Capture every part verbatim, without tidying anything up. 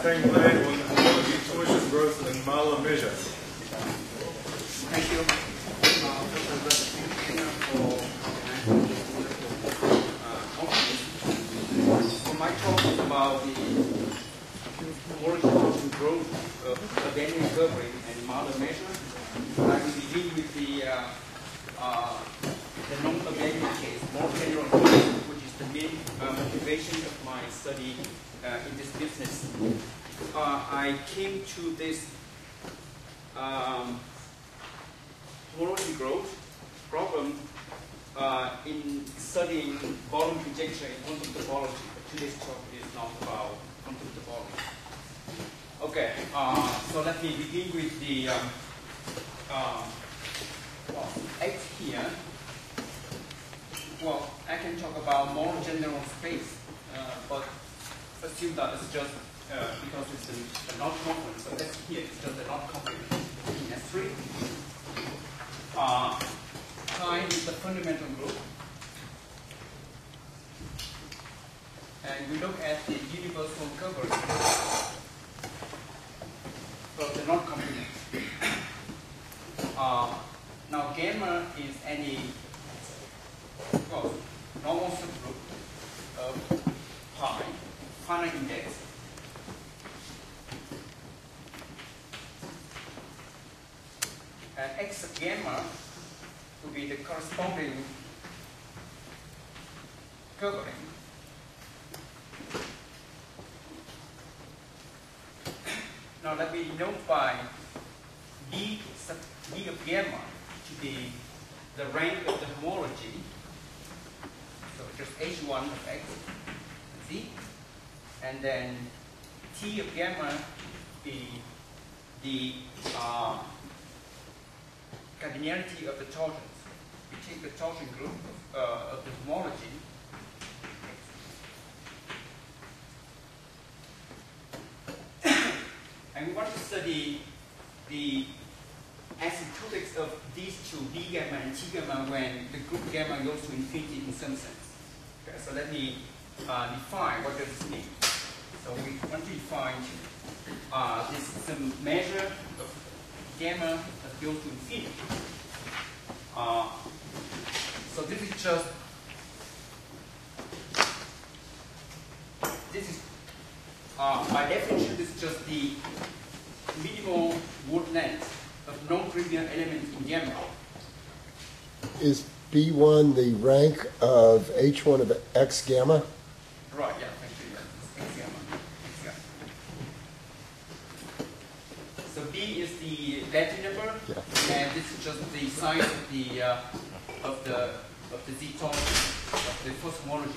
Tang Lei on tuition growth and Mahler measure. Thank you. Uh, so my talk is about the horizontal growth of academic recovery and Mahler measure. I will begin with the uh, uh, the non-academic case, more general case, which is the main uh, motivation of my study uh, in this business. Uh, I came to this um, homology growth problem uh, in studying volume conjecture in quantum topology. But today's talk is not about quantum topology. Okay, uh, so let me begin with the um, uh, well, X here. Well, I can talk about more general space, uh, but assume that it's just uh, because it's a, a knot complement. So X here is just a knot complement in S three. Uh, time is the fundamental group. And we look at the universal coverage of the knot complement. Uh, now gamma is any well, normal subgroup of pi, finite index. And X gamma will be the corresponding covering. Now let me denote by B sub B of gamma to be the rank of the homology. So just H one of X, Z, and then T of gamma be the uh, cardinality of the torsions. We take the torsion group of, uh, of the homology. And we want to study the asymptotics of these two, B gamma and T gamma, when the group gamma goes to infinity in some sense. Okay, so let me uh, define what does this mean. So we want to define uh, this some measure of gamma that goes to infinity. Uh, so this is just this is uh, by definition this is just the minimal word length of non-trivial elements in gamma. Is B one the rank of H one of X gamma? Right, yeah, actually, yeah, X gamma. X gamma. So B is the Latin number, Yeah. and this is just the size of the uh, of the of the Z torsion of the first homology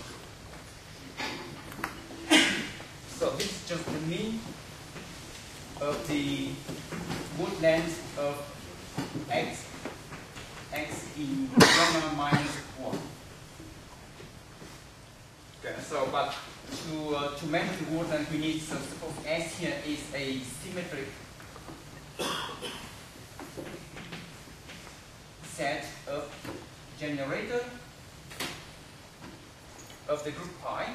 group. So this is just the mean of the wood length of X, X in gamma minus one. Okay, so but to uh, to measure the wood length we need, so suppose S here is a symmetric set of generator of the group pi.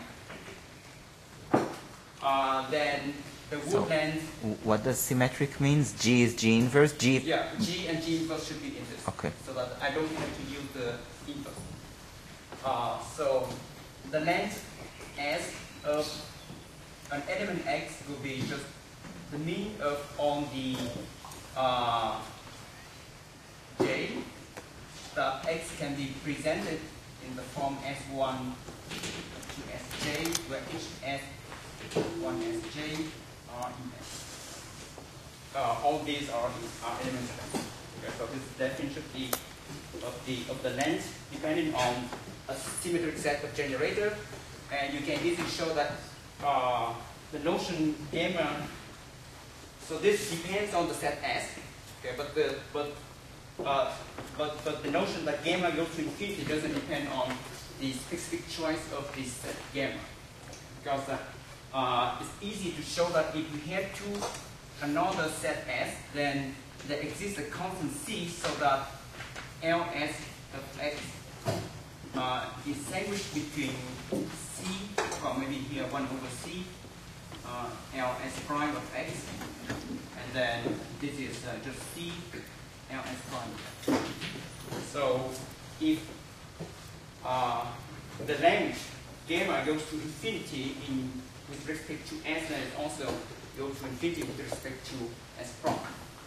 Uh, then the wood So, length. what does symmetric means? G is G inverse? G. Yeah, G and G inverse should be in this. Okay. So that I don't have to use the inverse. Uh, so the length S of an element X will be just the mean of on the uh, J. That X can be presented in the form S one to S J, where each S one S J are in S. Uh, all these are, are elements of S. Okay, so this is the definition of the, of the of the length depending on a symmetric set of generator, and you can easily show that uh, the notion gamma. So this depends on the set S. Okay, but the but uh, but but the notion that gamma goes to infinity doesn't depend on the specific choice of this set gamma, because uh, uh, it's easy to show that if we have two another set S, then there exists a constant C, so that L S of X uh, is sandwiched between C, or maybe here one over C, uh, L S prime of x, and then this is uh, just C L S prime. So if uh, the length gamma goes to infinity in with respect to S, then it also goes to infinity with respect to S prime.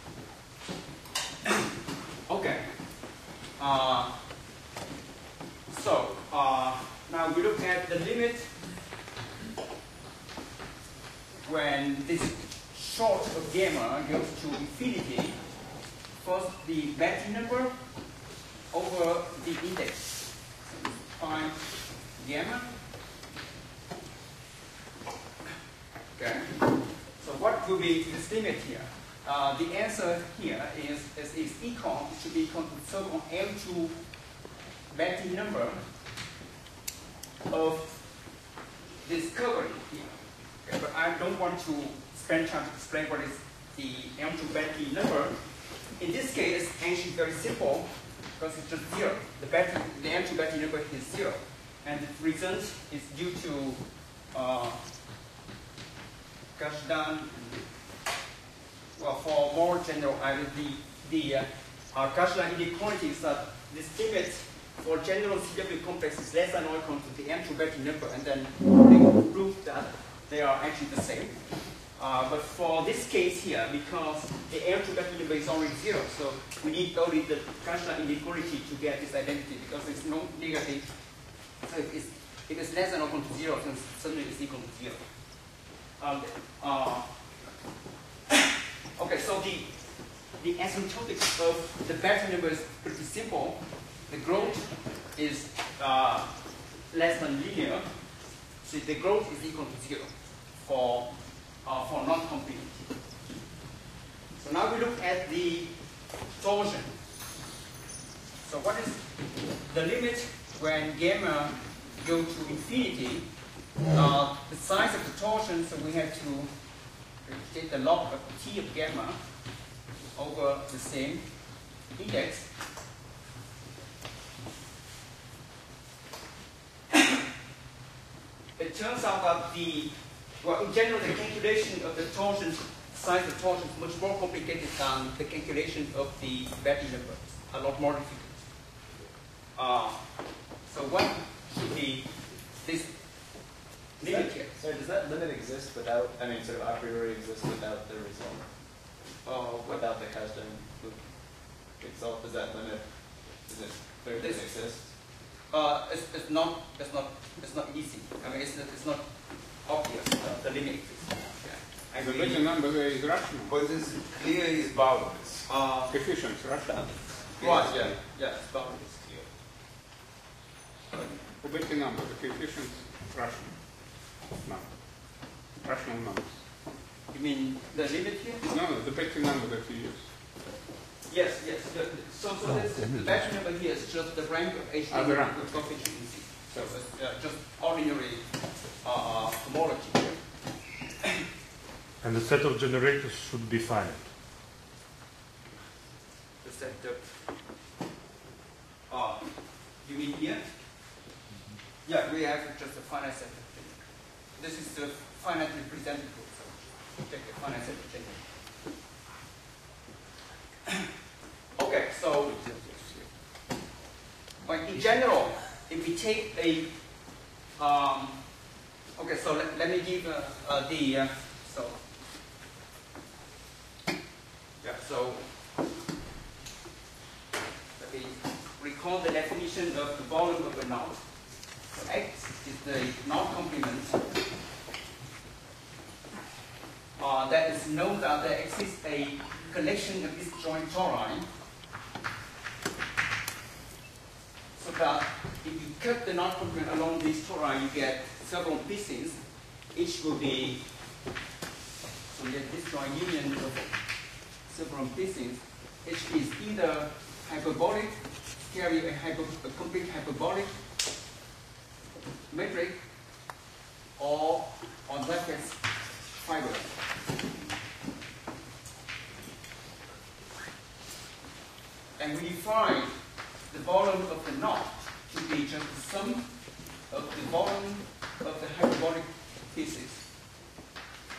Okay. Uh, so uh, now we look at the limit when this short of gamma goes to infinity. First, the Betti number over the index prime gamma. Okay. So what will be this limit here? Uh, the answer here is, is, is equal, it should be equal to so-called L two Betti number of this curve here. Okay, but I don't want to spend time to explain what is the L two Betti number. In this case, it's actually very simple because it's just zero. The, Betti, the L two Betti number is zero. And the reason is due to uh, Kashdan. Well, for more general, I mean, the, the uh, uh, Kashdan inequality is that this limit for general C W complex is less than or equal to the M two Betti number, and then they prove that they are actually the same. Uh, but for this case here, because the M two Betti number is already zero, so we need only the Kashdan inequality to get this identity, because it's no negative. So if it's, if it's less than or equal to zero, then suddenly it's equal to zero. Um, uh, okay, so the the asymptotic of the Betti number is pretty simple. The growth is uh, less than linear, so the growth is equal to zero for uh, for non-continuity. So now we look at the torsion. So what is the limit when gamma go to infinity? Uh, the size of the torsion, so we have to take the log of T of gamma over the same index. It turns out that the, well, in general, the calculation of the torsion, size of torsion is much more complicated than the calculation of the Betti number. A lot more difficult. Uh, so what should be this limit here? So does that limit exist without, I mean, sort of a priori exist without the result? Uh, Without the Kashdan loop itself, does that limit, does it clearly This- exist? Uh, it's, it's not, it's not, it's not easy. I mean, it's, it's not obvious that the limit exists. Yeah. I The really- Betti number there is rational. But it's clear is boundless. Uh, Coefficients rational. right, yeah, yeah, it's boundless. The Betti number, the coefficients rational. No. Rational numbers. You mean the limit here? No, no, the Betti number that you use. Yes, yes. The, the- so, so this, the Betti number here is just the rank of H Ah, the rank. with coefficient in C. So it's uh, just ordinary uh, homology here. And the set of generators should be finite. The set of, uh, you mean here? Yeah, we have just a finite set of generators. This is the finitely presentable. So take a finite set of generators. Okay, so but in general, if we take a um, okay, so let, let me give uh, uh, the uh, so yeah, so let me recall the definition of the volume of a knot. So X is the knot complement. Uh, that is known that there exists a connection of disjoint tori. So that if you cut the knot complement along this tori, you get several pieces. Each will be, so you get disjoint union of several pieces. Each is either hyperbolic, carry a, hyper, a complete hyperbolic metric, or on brackets fiber. And we define the volume of the knot to be just the sum of the volume of the hyperbolic pieces.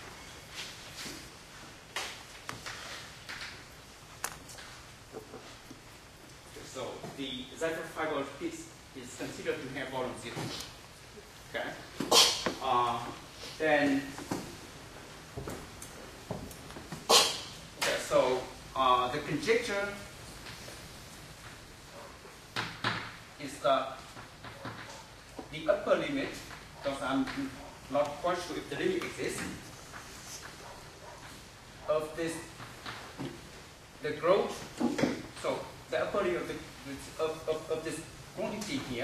Zypher fiber piece is considered to have volume zero. Okay. Uh, then, okay, so uh, the conjecture is the, the upper limit, because I'm not quite sure if the limit exists, of this, the growth, so the upper limit of, the, of, of, of this quantity here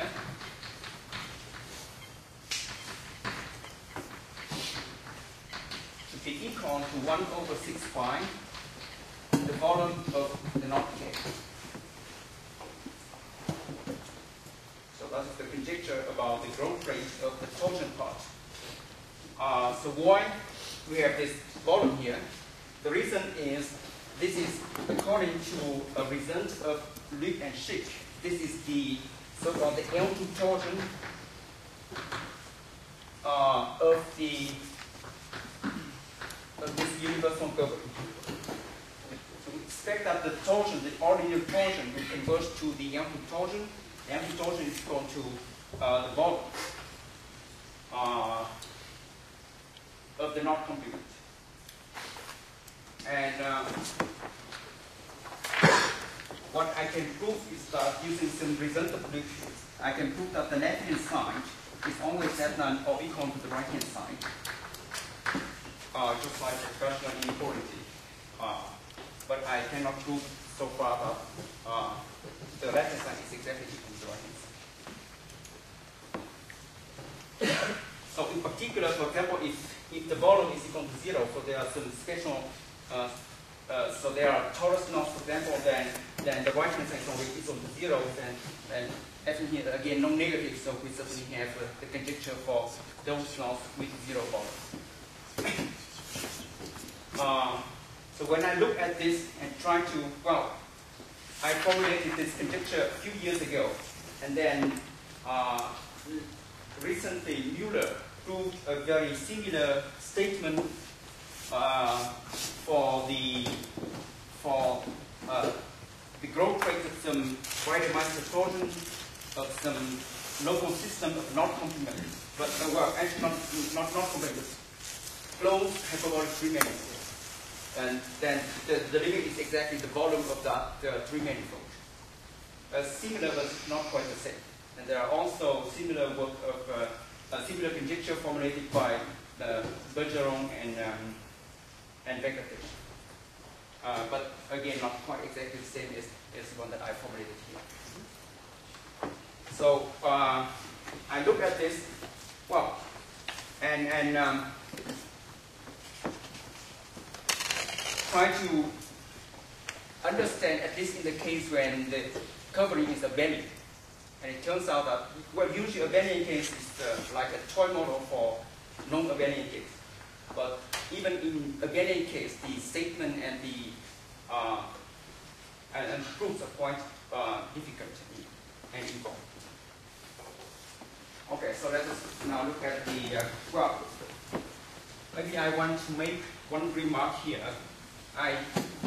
should be equal to one over six pi the volume of the knot K. So that is the conjecture about the growth rate of the torsion part. Uh, so why we have this volume here? The reason is this is according to a result of lift and shake. This is the so-called the L two torsion uh, of the of this universal curve. So we expect that the torsion, the ordinary torsion, will converge to the L two torsion. The L two torsion is equal to uh, the volume uh, of the knot complement. And uh, what I can prove is that using some result predictions, I can prove that the left-hand side is always that none or equal to the right-hand side, uh, just like expression inequality. Uh, but I cannot prove so far that uh, the left-hand side is exactly equal to the right-hand side. So in particular, for example, if, if the volume is equal to zero, so there are some special Uh, uh, so there are torus knots, for example, then then the right hand side is equal to zero, then then having here again no negative, so we certainly have uh, the conjecture for those knots with zero volume. uh, so when I look at this and try to, well, I formulated this conjecture a few years ago, and then uh, recently Mueller proved a very similar statement Uh, for the for uh, the growth rate of some Weidemeister torsion of some local system of knot complement, but uh, well, actually not not not complement, closed hyperbolic three manifold, and then the, the limit is exactly the volume of that uh, three manifold. Uh, similar, but not quite the same. And there are also similar work of uh, a similar conjecture formulated by uh, Bergeron and um, and Vectorfish. Uh, but again, not quite exactly the same as, as the one that I formulated here. So uh, I look at this, well, and, and um, try to understand, at least in the case when the covering is abelian. And it turns out that, well, usually abelian case is uh, like a toy model for non-abelian case. But even in abelian case, the statement and the uh, and, and proofs are quite uh, difficult and involved. Okay, so let us now look at the uh, well. Maybe I want to make one remark here. I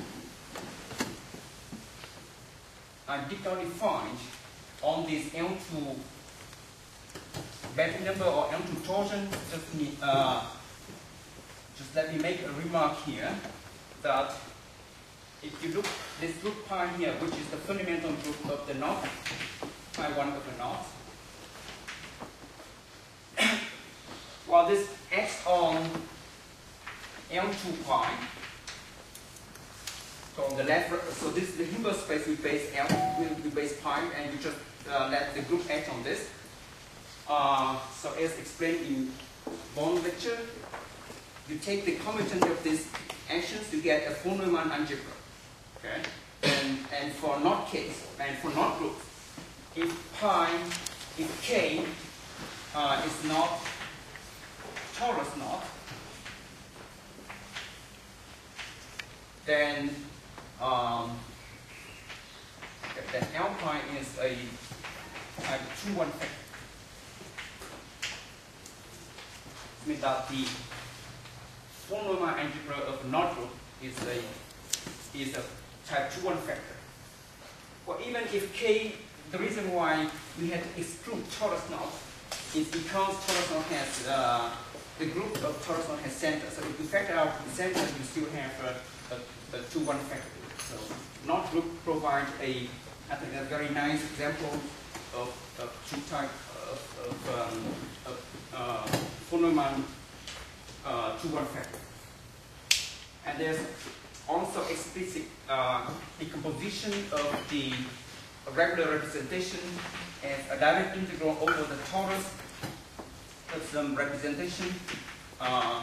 I did not define on this L two Bentley number or L two torsion. Just need. Uh, Just let me make a remark here that if you look this group pi here, which is the fundamental group of the knot, pi one of the knot, while this acts on L two pi, so on the left, so this is the Hilbert space we base L, we base pi, and you just uh, let the group act on this. Uh, so as explained in Bond lecture, you take the commutant of these actions to get a von Neumann algebra. Okay? And, and for knot case, and for knot group, if pi, if K uh, is not torus knot, then um, okay, then L pi is a, a two one factor. It means that the von Neumann algebra of a knot group is a is a type two one factor. Well, even if K the reason why we had to exclude torus knot is because torus knot has uh, the group of torus knot has center. So if you factor out the center, you still have a, a, a two one factor. So knot group provides a I think a very nice example of, of two type of, of, um, of uh, Fuhrman uh, two one factor. And there's also explicit uh, decomposition of the regular representation as a direct integral over the torus of some representation uh,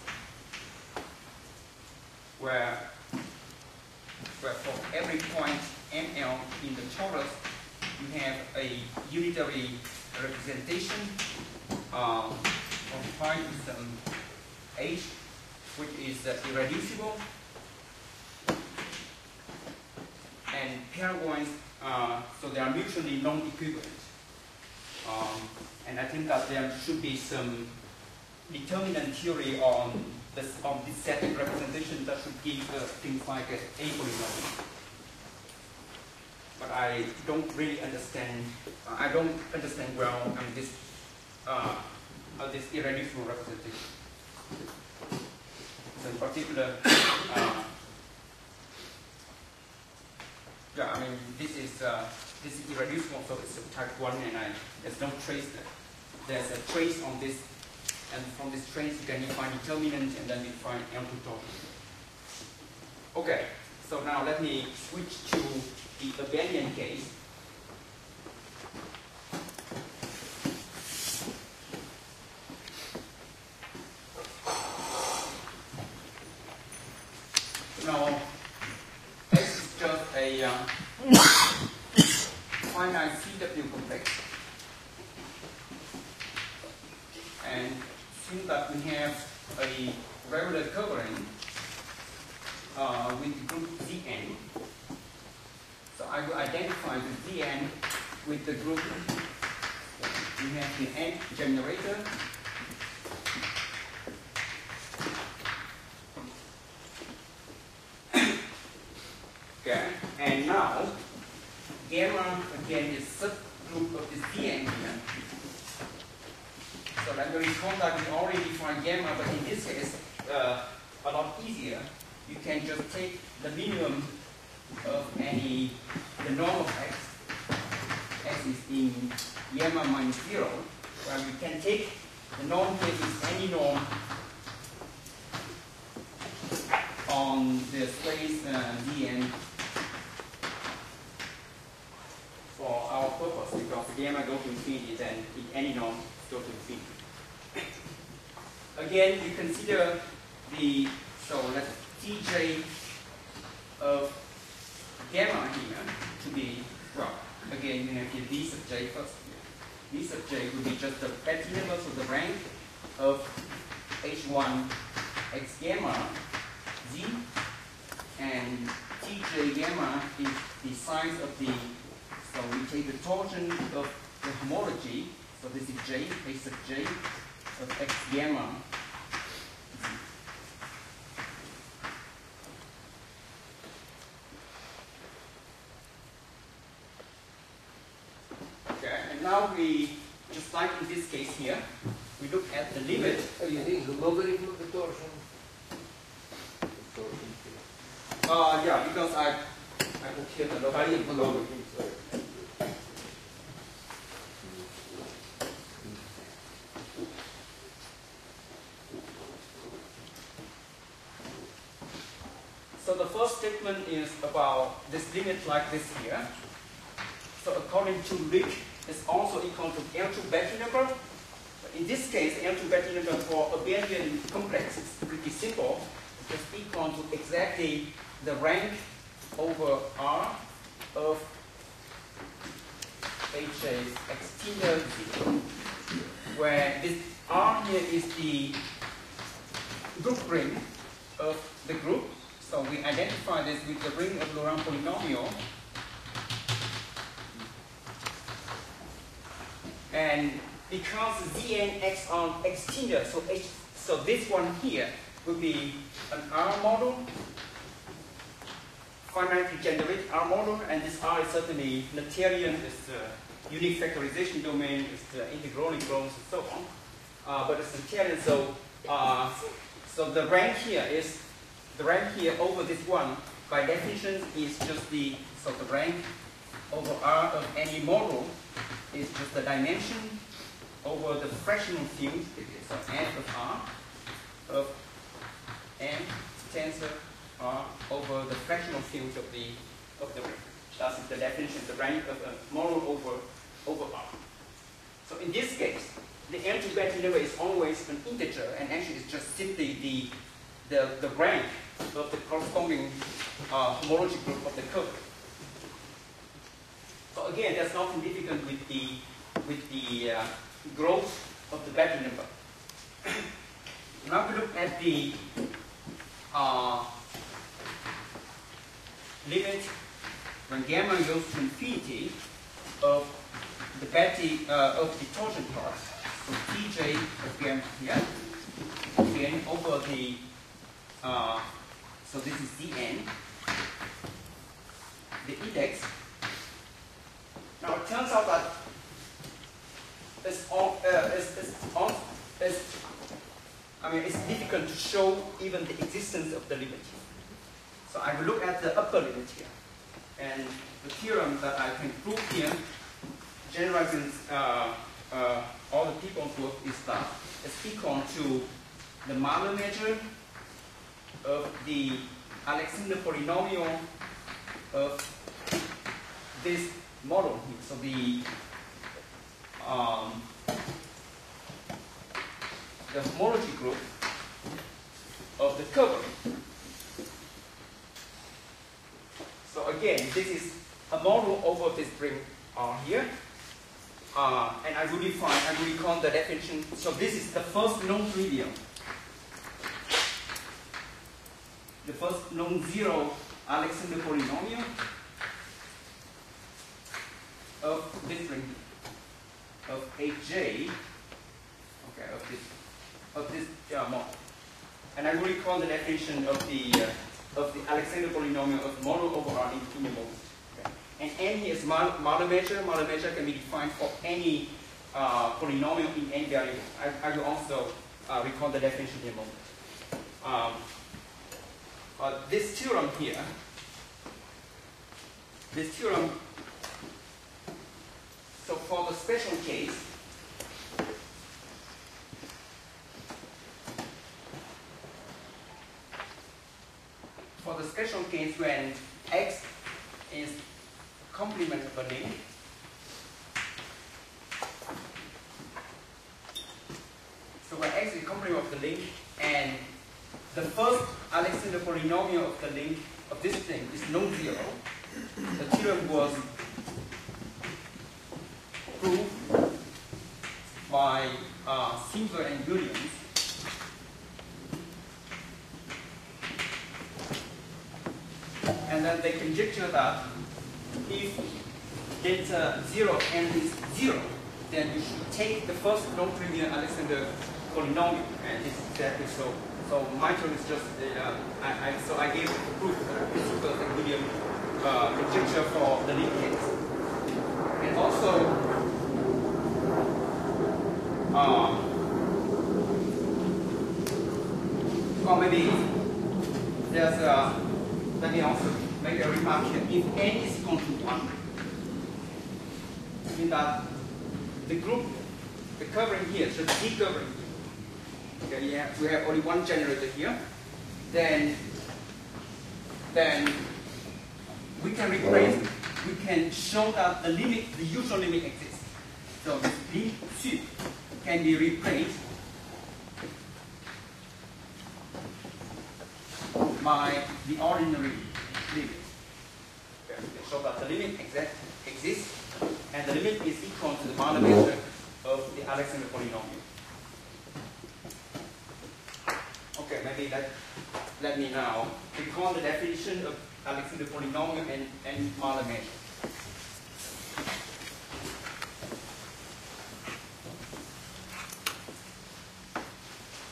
where, where for every point M L in the torus you have a unitary representation uh, of phi to some h, which is uh, irreducible, and pairwise, uh, so they are mutually non-equivalent. Um, and I think that there should be some determinant theory on this on this set of representation that should give uh, things like a, a polynomial. But I don't really understand. Uh, I don't understand well. I mean this uh, uh, this irreducible representation. So in particular, uh, yeah, I mean this is uh, this is irreducible, so it's a type one, and I, there's no trace there. There's a trace on this, and from this trace you can define determinant, and then define M two total. Okay, so now let me switch to the abelian case. Now, X is just a uh, finite C W complex, and assume that we have a regular covering uh, with the group Z N. So I will identify the Z N with the group. We have the N generator. Okay, and now gamma again is subgroup of this Z N here. So like we recall that we already defined gamma, but in this case uh, a lot easier. You can just take the minimum of any, the norm of x, x is in gamma minus zero, where you can take the norm here is any norm on the space uh, D N for our purpose, because gamma goes to infinity, then any norm goes to infinity. Again, you consider the, so let's Tj of gamma here to be, well, again, you have here d sub j first. D sub j will be just the Betti inverse of the rank of h one x gamma z, and Tj gamma is the size of the, so we take the torsion of the homology, so this is j, h sub j of x gamma. Now we, just like in this case here, we look at the limit. Are you using the logarithm of the torsion? Uh, yeah, because I, I put here the logarithm. Logarithm, sorry. So the first statement is about this limit like this here. So according to Lick, is also equal to L two Betti number. In this case, L two Betti number for abelian complex is pretty simple. It's just equal to exactly the rank over R of H A extender zero, where this R here is the group ring of the group. So we identify this with the ring of Laurent polynomial. And because Z N X on extender, so H, so this one here will be an R model finitely generated R model, and this R is certainly Noetherian, it's the unique factorization domain, it's the integral equals, and so on. Uh, but it's Noetherian, so uh, so the rank here is the rank here over this one by definition is just the so the rank over R of any model is just the dimension over the fractional field, so f of R of m tensor R over the fractional field of the of the rank. That's the definition, the rank of a model over over R. So in this case, the M two Betti number is always an integer, and actually it's just simply the the, the rank of the corresponding uh, homology group of the curve. So again, there's nothing difficult with the with the uh, growth of the Betti number. Now we look at the uh, limit when gamma goes to infinity of the Betti uh, of the torsion part. So Tj of gamma here, again over the uh, so this is Dn, the index. Now it turns out that it's all, uh, it's, it's, all, it's, I mean, it's difficult to show even the existence of the limit. So I will look at the upper limit here, and the theorem that I can prove here, generalizing uh, uh, all the people's work, is that it's equal to the Mahler measure of the Alexander polynomial of this model here. So the um, the homology group of the curve. So again, this is a model over this ring R here, uh, and I will define, I will recall the definition. So this is the first non-trivial, the first non-zero Alexander polynomial of this ring of Aj, okay, of this of this uh, model, and I will recall the definition of the uh, of the Alexander polynomial of model over R in two moments. Okay. And n here is Mahler measure. Mahler measure can be defined for any uh, polynomial in any variable. I, I will also uh, recall the definition in a moment. Um, uh, this theorem here, this theorem. So for the special case, for the special case when x is complement of a link, so when x is complement of the link, and the first Alexander polynomial of the link of this thing is non-zero, the theorem was proved by uh, Silver and Williams. And then they conjecture that if delta zero n is zero, then you should take the first non-trivial Alexander polynomial, and it's exactly so. So my term is just uh, I, I, so I gave the proof that Silver and Williams uh, conjecture for the link case, and also. Um, or maybe there's a, let me also make a remark here. If n is equal to one, mean that the group, the covering here, so the D covering, okay, yeah, we have only one generator here, then, then we can replace, we can show that the limit, the usual limit exists. So this B C can be replaced by the ordinary limit. Okay. So that the limit exact, exists, and the limit is equal to the Mahler measure of the Alexander polynomial. Okay, maybe let, let me now recall the definition of Alexander polynomial and, and Mahler measure.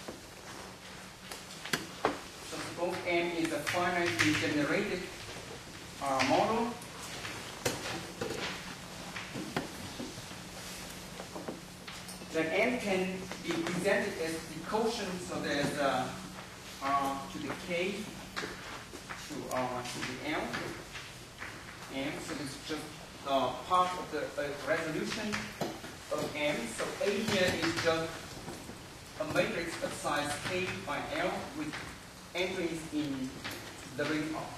M is a finitely generated uh, model. Then n can be presented as the quotient, so there's uh, uh, to the k to uh, to the m, m. So it's just uh, part of the uh, resolution of m. So A here is just a matrix of size k by l with entries in the ring R.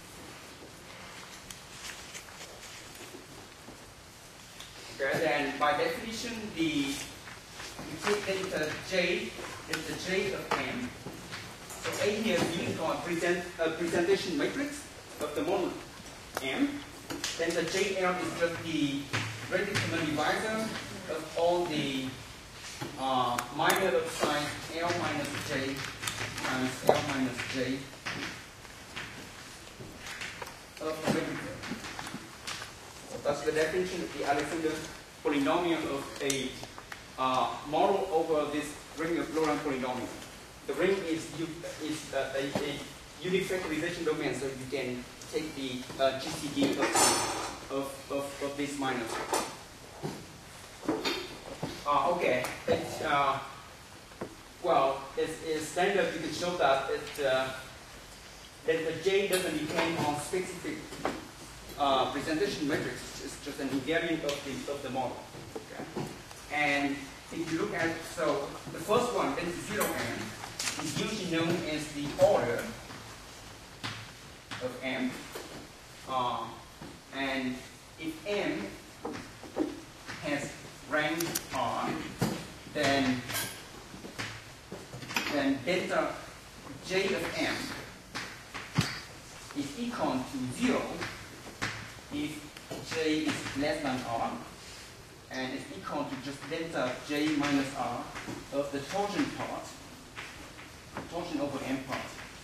Okay, then by definition, the you take delta J is the J of M. So A here is uniform present a presentation matrix of the model M. Then the J L is just the redeterminant divisor of all the uh, minor of size L minus J times L minus J of the matrix. So that's the definition of the Alexander polynomial of a uh, model over this ring of Laurent polynomial. The ring is, u is uh, a, a unique factorization domain, so you can take the uh, G C D of, of, of, of this minus. Uh, okay, it, uh, well, it's, it's standard. You can show that it, uh, that the J doesn't depend on specific uh, presentation matrix. It's just an invariant of the of the model. Okay, and if you look at so the first one, density zero m, is usually known as the order of m, uh, and if m has rank R, then then delta J of m is equal to zero if J is less than R, and it's equal to just delta J minus R of the torsion part, torsion over m part.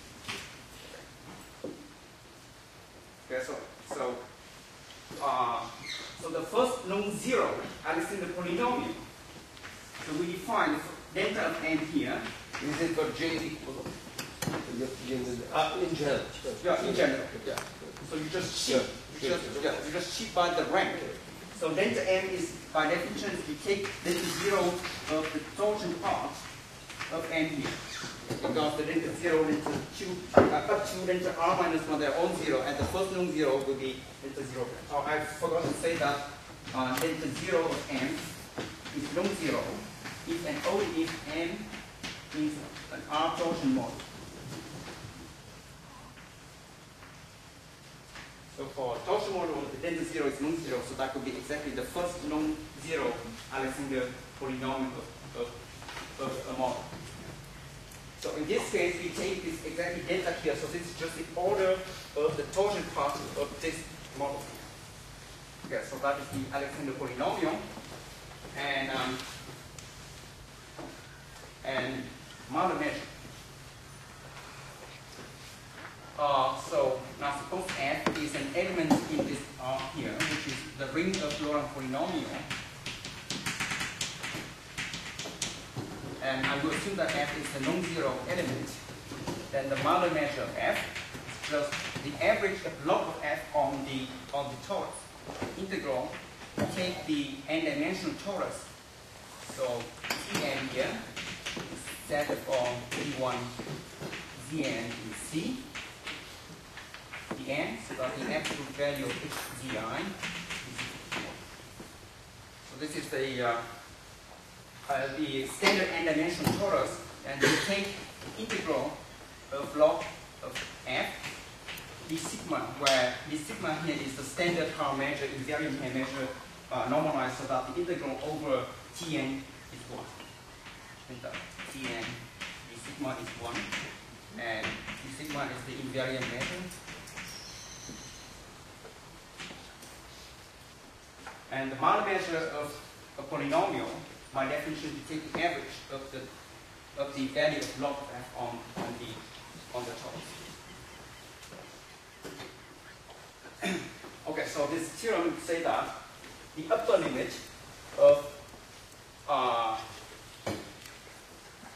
Okay, so so uh, so the first non-zero Alexander polynomial. So we define delta of m here. Is it for J equal? Uh, in general. Yeah, in general. Yeah. So you just sheet, you just yeah, you just sheet by the rank. So delta m is by definition you take delta zero of the torsion part of m here. Because the delta zero, delta two, uh, up to delta r minus one, they're all zero, and the first non-zero will be delta zero. Oh, I forgot to say that uh, delta zero of m is non-zero if and only if m is an r torsion model. So for torsion model, the delta zero is non-zero, so that could be exactly the first non-zero Alexander polynomial of, of, of a model. So in this case, we take this exactly delta here, so this is just the order of the torsion part of this model. Okay, so that is the Alexander polynomial, and um, and Mahler measure. Uh, so now suppose F is an element in this R here, which is the ring of Laurent polynomial. And I will assume that F is a non-zero element. Then the Mahler measure of F is just the average of log of F on the on the torus. Integral, take the n-dimensional torus. So Tn here is set for V one Zn in C. The n, so that the absolute value of H Z I. So this is the uh, uh, the standard n-dimensional torus, and we take the integral of log of f, d sigma, where d sigma here is the standard Haar measure, invariant Haar measure uh, normalized, so that the integral over Tn is one. And the Tn, d sigma is one, and d sigma is the invariant measure. And the Mahler measure of a polynomial, by definition, you take the average of the of the value of log of f on, on the on the torus. Okay, so this theorem say that the upper limit of uh,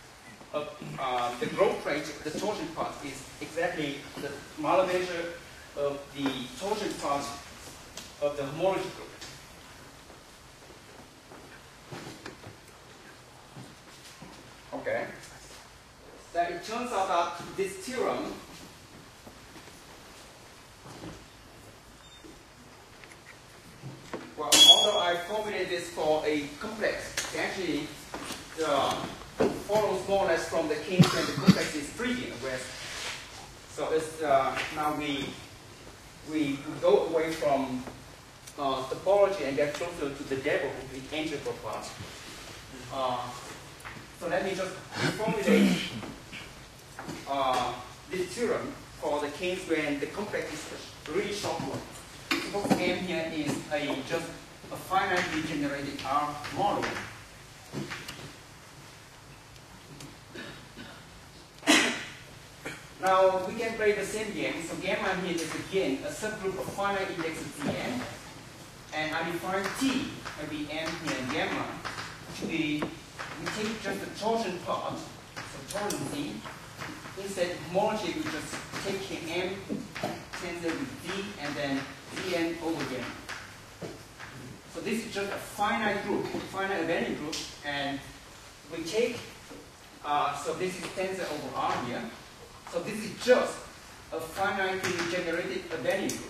of uh, the growth rate, the torsion part, is exactly the Mahler measure of the torsion part of the homology group. Okay. So it turns out that this theorem well, although I formulated this for a complex, it actually uh, follows more or less from the case when the complex is trivial. So it's, uh, now we, we go away from uh, topology and get closer to the devil, the integral part. Uh, so let me just formulate uh, this theorem for the case when the complex is a really short one. Suppose M here is a just a finitely generated R model. Now we can play the same game. So gamma here is again a subgroup of finite indexes Dn, and I define T, maybe M here and gamma, to be we take just the torsion part, so torsion Z. Instead of homology, we just take here M tensor with D and then Dn over gamma. So this is just a finite group, finite abelian group, and we take, uh, so this is tensor over R here. So this is just a finitely generated abelian group.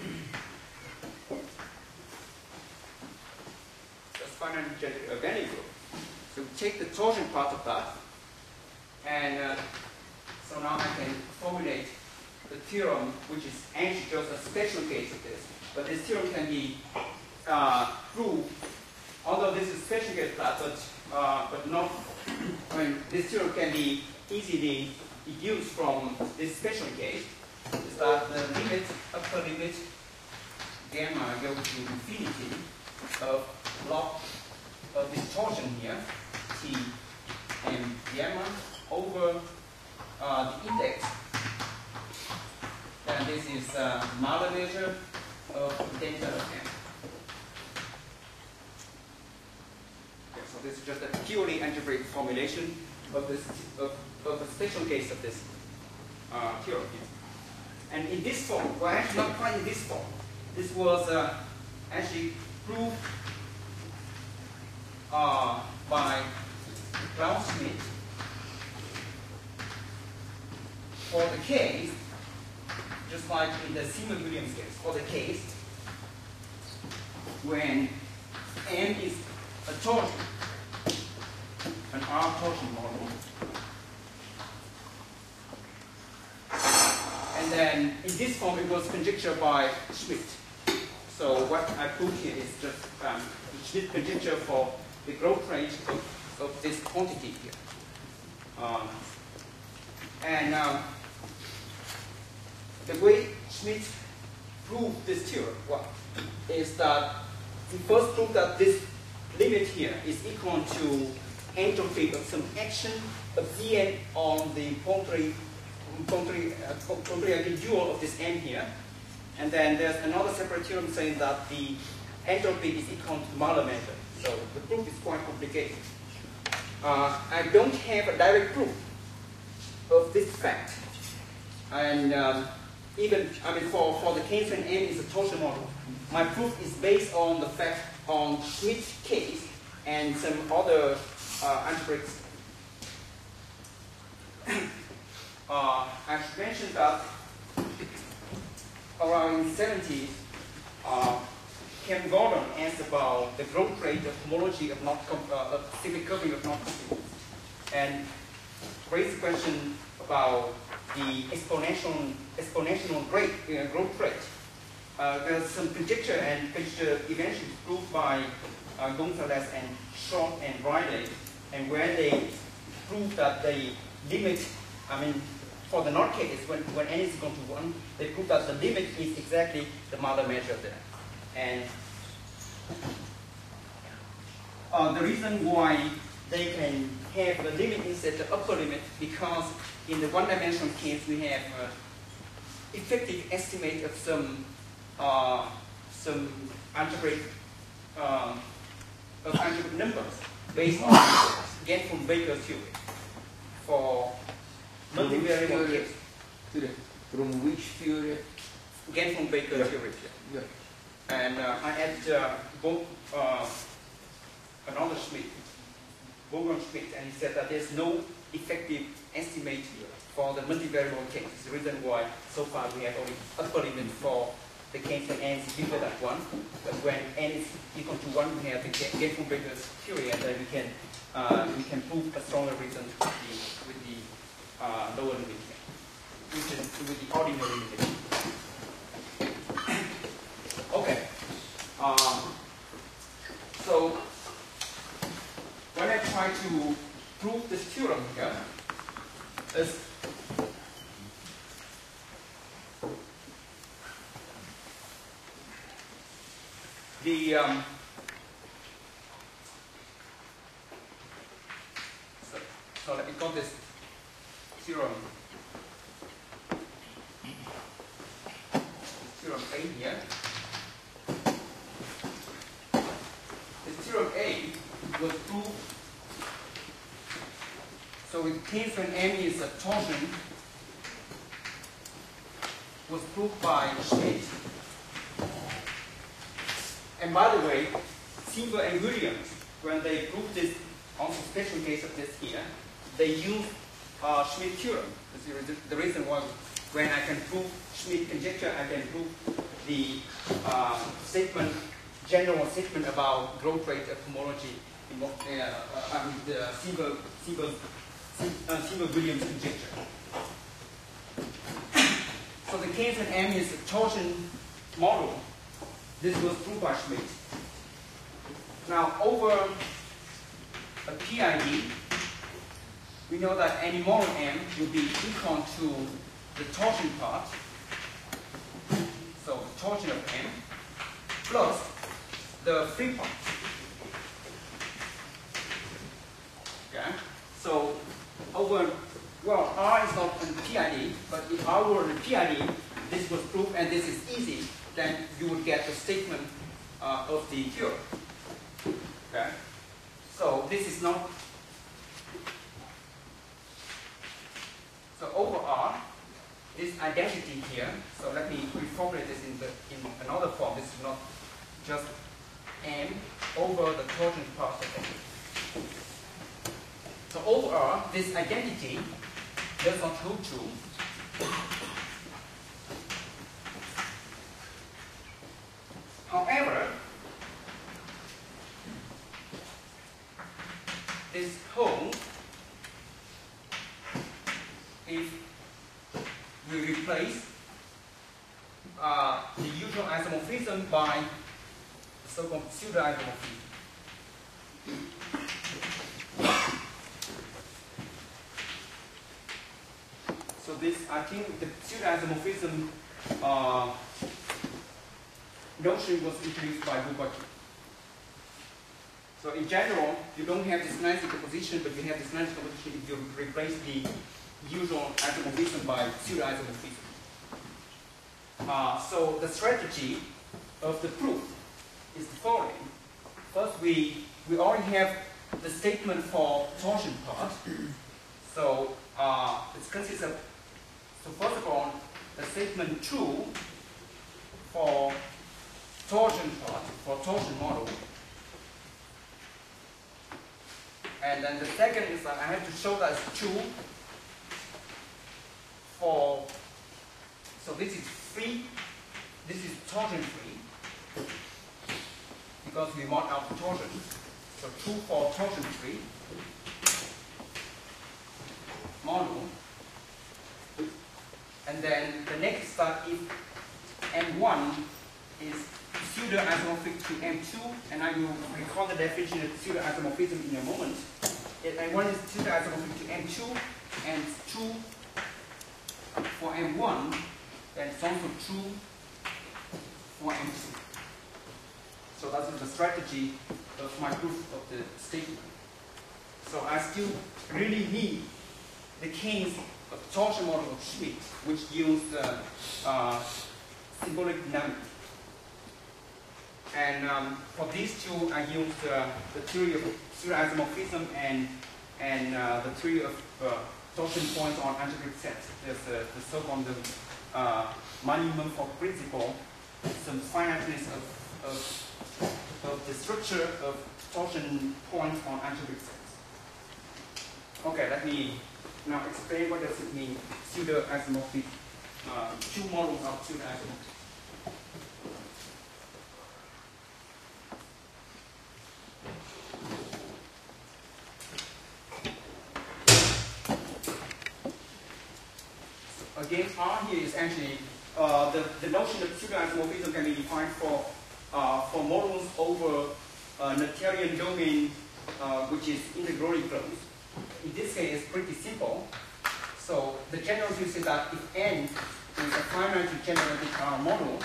Just finitely generated abelian group. So we take the torsion part of that, and uh, so now I can formulate the theorem, which is actually just a special case of this. But this theorem can be uh, proved, although this is a special case of that, but, uh, but not, I mean, this theorem can be easily deduced from this special case, is that the limit, upper limit, gamma goes to infinity of log of this torsion here, T and gamma, over uh, the index. And this is uh, Mahler measure of delta of M. Okay, so this is just a purely algebraic formulation of this of, of a special case of this uh, theorem here. And in this form, well, actually not quite in this form. This was uh, actually proved uh, by Klaus Schmidt for the case, just like in the Simon-Williams case, for the case when M is a torsion, an R torsion model, and then in this form it was conjectured by Schmidt. So what I put here is just um, the Schmidt conjecture for the growth rate of, of this quantity here. Um, and um, the way Schmidt proved this theorem well, is that he first proved that this limit here is equal to entropy of some action of Dn on the Pontryagin uh, dual of this M here. And then there's another separate theorem saying that the entropy is equal to Mahler measure. So the proof is quite complicated. Uh, I don't have a direct proof of this fact. And um, even, I mean, for, for the case when M is a torsion model, my proof is based on the fact on Schmidt's case and some other uh, algebraics. uh, I should mention that around the seventies, uh, Ken Gordon asked about the growth rate of homology of not uh, of cyclic curving of non-complex, and raised the question about the exponential exponential rate uh, growth rate. Uh, there's some conjecture, and conjecture eventually proved by uh, Gonzalez and Short and Riley, and where they proved that the limit, I mean, for the NOT case, when, when n is equal to one, they proved that the limit is exactly the Mahler measure there. And uh, the reason why they can have the limit instead of the upper limit, because in the one-dimensional case, we have uh, effective estimate of some uh, some algebraic um, of algebraic numbers based on again from Baker's theory for multivariable case. From which theory? Genfeld-Baker Yeah. theory. Yeah. And uh, I add uh, both uh, another Schmidt, Wolfgang Schmidt, and he said that there's no effective estimate for the multivariable case. It's the reason why so far we have only upper limit for the case when n is bigger than one. But when n is equal to one, we have the Genfeld-Baker theory, and then we can uh, we can prove a stronger reason with the, with the uh, lower limit, which is with the ordinary limit. Okay. Um, so when I try to prove this theorem here, is the um, so, so let me call this theorem theorem A here. This theorem A was proved. So in case when M is a torsion, was proved by Schmidt. And by the way, Siever and Williams, when they proved this, also special case of this here, they used uh, Schmidt theorem. That's the, the reason why when I can prove Schmidt conjecture, I can prove the uh, statement, general statement about growth rate of homology in what, uh, uh, I mean, the Siever, Siever, uh, Siever-Williams conjecture. So the case when M is a torsion model, this was proved by Schmidt. Now over a P I D, we know that any model M will be equal to the torsion part, so the torsion of M, plus the free part. Okay? So over, well, R is not a P I D, but if R were a P I D, this was proved, and this is easy, then you would get the statement uh, of the theorem. Okay? So this is not, so over R, this identity here, so let me reformulate this in, the, in another form. This is not just M over the torsion part of M. So over R, this identity does not hold true. However, this holds if we replace uh, the usual isomorphism by the so-called pseudo-isomorphism. So this, I think, the pseudo-isomorphism uh, notion was introduced by Bourbaki. So in general, you don't have this nice decomposition, but you have this nice decomposition if you replace the usual isomorphism by pseudo-isomorphism. Uh, so the strategy of the proof is the following. First, we, we already have the statement for torsion part. So uh, it consists of, so first of all, the statement true for torsion part, for torsion model. And then the second is that I have to show that it's true for, so this is free, this is torsion free, because we mod out torsion. So true for torsion free model. And then the next step, if M one is pseudo-isomorphic to M two, and I will recall the definition of pseudo-isomorphism in a moment. If M one is pseudo-isomorphic to M two, and it's true for M one, then it's also true for M two. So that is the strategy of my proof of the statement. So I still really need the case of the torsion model of Schmidt, which used uh, uh, symbolic dynamics. And um, for these two, I used uh, the theory of pseudo-isomorphism and, and uh, the theory of uh, torsion points on algebraic sets. There's uh, the so-called uh, minimum for principal, some finiteness of, of, of the structure of torsion points on algebraic sets. Okay, let me now explain what does it mean, pseudo-isomorphic, uh, two models of pseudo-isomorphic. Again, R here is actually uh, the, the notion of pseudo-isomorphism can be defined for uh, for models over a Noetherian domain uh, which is integrally closed. In this case, it's pretty simple. So the general view is that if N is a finitely generated R model,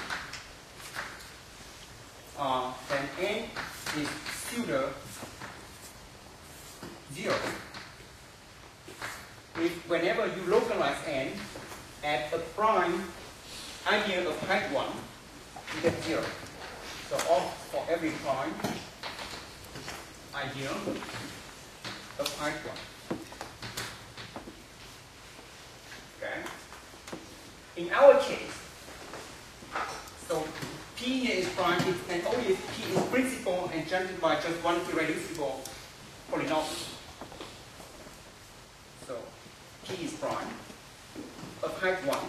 uh, then N is pseudo zero. If whenever you localize N at a prime ideal of height one, you get zero. So all for every prime ideal of height one. Okay. In our case, so P here is prime if, and only if P is principal and generated by just one irreducible polynomial. So P is prime of height one.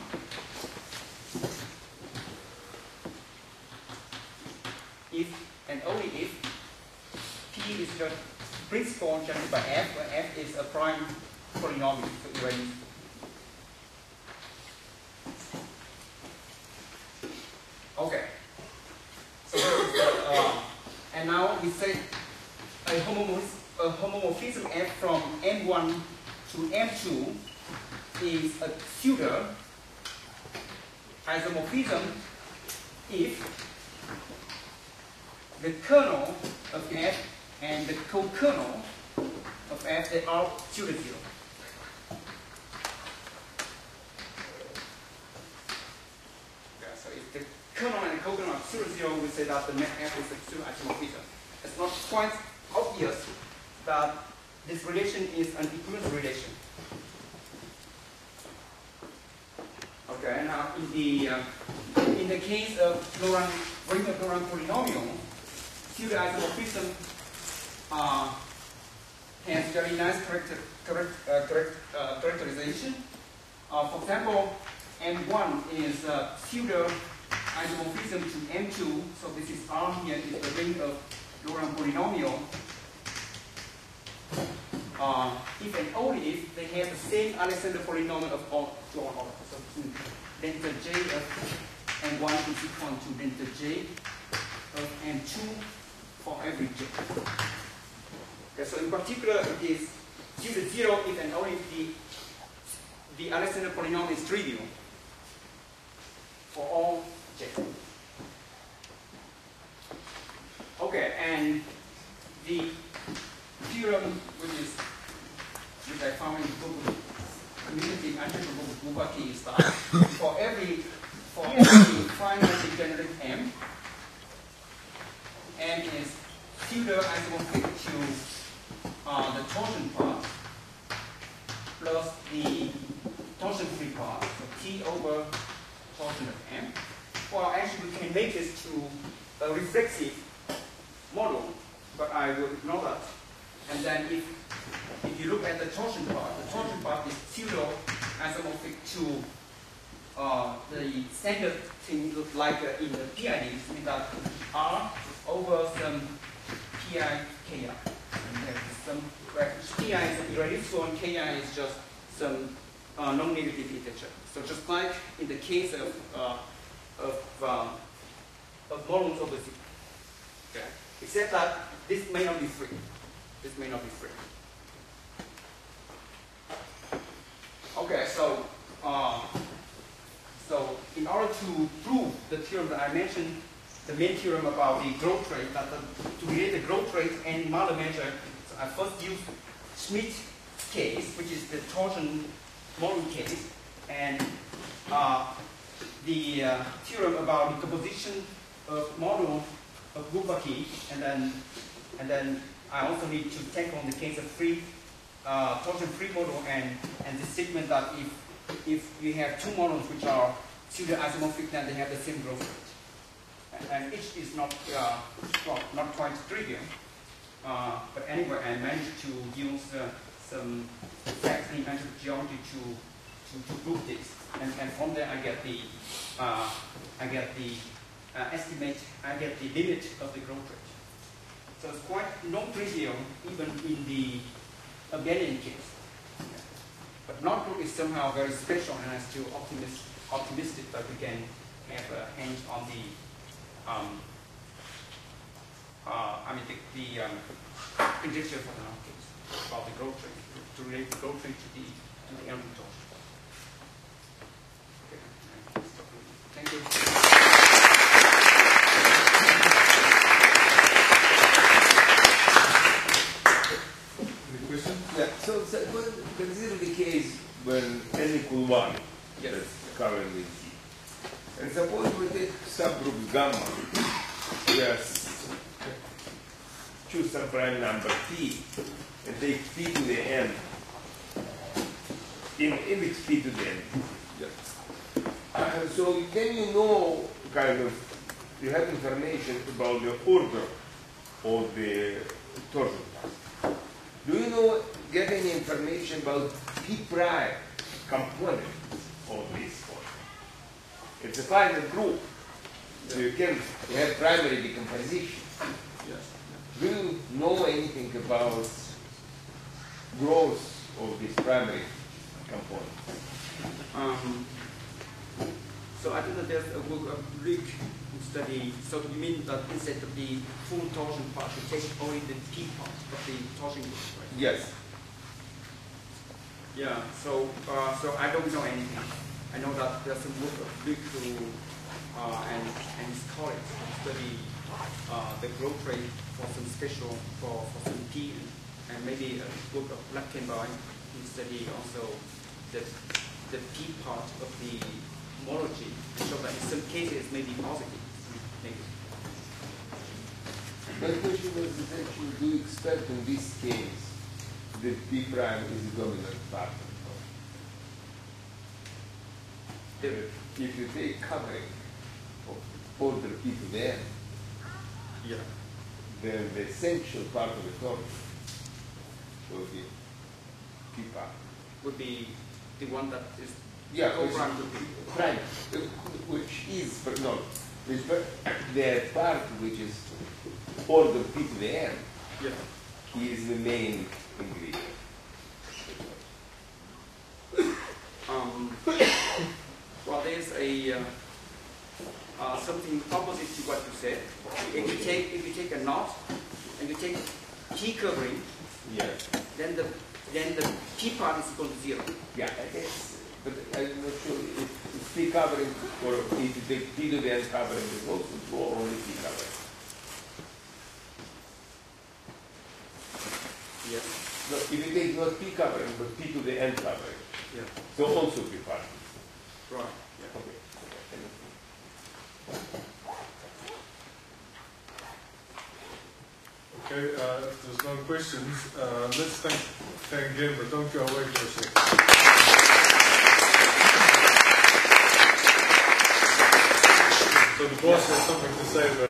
If and only if P is just principal generated by F, where F is a prime polynomial, so irreducible. Okay. So uh, and now we say a homomorphism, a homomorphism F from M one to M two is a pseudo isomorphism if the kernel of F and the co-kernel of F they are pseudo zero. Okay, so if the kernel and the co-kernel are pseudo zero, we say that the net F is a pseudo isomorphism. It's not quite obvious that this relation is an equivalence relation. Okay, now in the uh, in the case of Laurent Ring-Laurent polynomial, pseudo isomorphism uh, has very nice character, correct, uh, correct, uh, characterization. Uh, for example, M one is uh, pseudo isomorphism to M two, so this is R here is the ring of Laurent polynomial. Uh, if and only if they have the same Alexander polynomial of all to all orders. So delta J of M one is equal to delta J of M two for every J. Okay, so in particular it is pseudo zero if and only if the, the Alexander polynomial is trivial for all J. Okay, and the theorem which is which I found in the book community algebra book Bourbaki is that for every for every finitely generated M, M is pseudo isomorphic to uh, the torsion part plus the torsion free part, so T over torsion of M. Well, actually we can make this to a reflexive model, but I will ignore that. And then if, if you look at the torsion part, the torsion part is pseudo isomorphic to uh, the standard thing look like uh, in the P I Ds, means that R over some Pi Ki. And there is some, where Pi is irreducible and Ki is just some uh, non-negative integer. So just like in the case of uh, of, um, of models over Z. Okay. Except that this may not be free. This may not be free. Okay, so uh, so in order to prove the theorem that I mentioned, the main theorem about the growth rate, that the, to relate the growth rate and Mahler measure, so I first used Schmidt's case, which is the torsion model case, and uh, the uh, theorem about the composition of model of Bourbaki, and then and then I also need to take on the case of free uh, torsion free model and and the statement that if if you have two models which are pseudo-isomorphic, then they have the same growth rate. And, and each is not, uh, well, not quite trivial. Uh, but anyway, I managed to use uh, some facts in algebraic geometry to, to, to prove this. And, and from there I get the, uh, I get the uh, estimate, I get the limit of the growth rate. So it's quite non-trivial even in the abelian case. But non-group is somehow very special, and I'm still optimist, optimistic that we can have a hand on the, um, uh, I mean, the, the um, prediction for the non-case about the growth rate, to relate the growth rate to the, to the Elvin torsion. Okay, stop here. Thank you. Yeah, so, so well, consider the case when n equal one, Yes. that's currently G. And suppose we take subgroup gamma, yes, choose some prime number p, and take p to the n, in index p to the n. Yes. Uh, so then you know, kind of, you have information about the order of the torsion. Do you know, get any information about p prime component of this order? It's a finite group, so you can you have primary decomposition. Yes. Do you know anything about growth of this primary component? Um, so I think that there's a work of Rick who study. So you mean that instead of the full torsion part, you take only the P part of the torsion group, right? Yes. Yeah. So uh, so I don't know anything. I know that there's some work of Rick who uh, and and his colleagues who study uh, the growth rate for some special for, for some P, and, and maybe a work of Lackenby who study also the the P part of the homology, so that in some cases may be positive, negative. My question was essentially, do you expect in this case that p prime is the dominant part of the torsion? If you take covering of order p to the n, Yeah. then the essential part of the torsion will be p part. Would be the one that is Yeah, co which, prime would be. prime, uh, which is, but no, which, the part which is order p to the n Yeah. is the main ingredient. Um, well, there's a uh, uh, something opposite to what you said. If you take if you take a knot and you take T covering, Yes. then the then the P part is equal to zero. Yeah, it's, but I'm not sure if, if p covering or if you take p to the n covering is also true or only p covering. Yes. No, if you take not p covering but p to the n covering, Yeah. so also p part. Right. Yeah. Okay. Okay, uh, if there's no questions, uh, let's thank Tang again, but don't go away for a second. So the boss has something to say about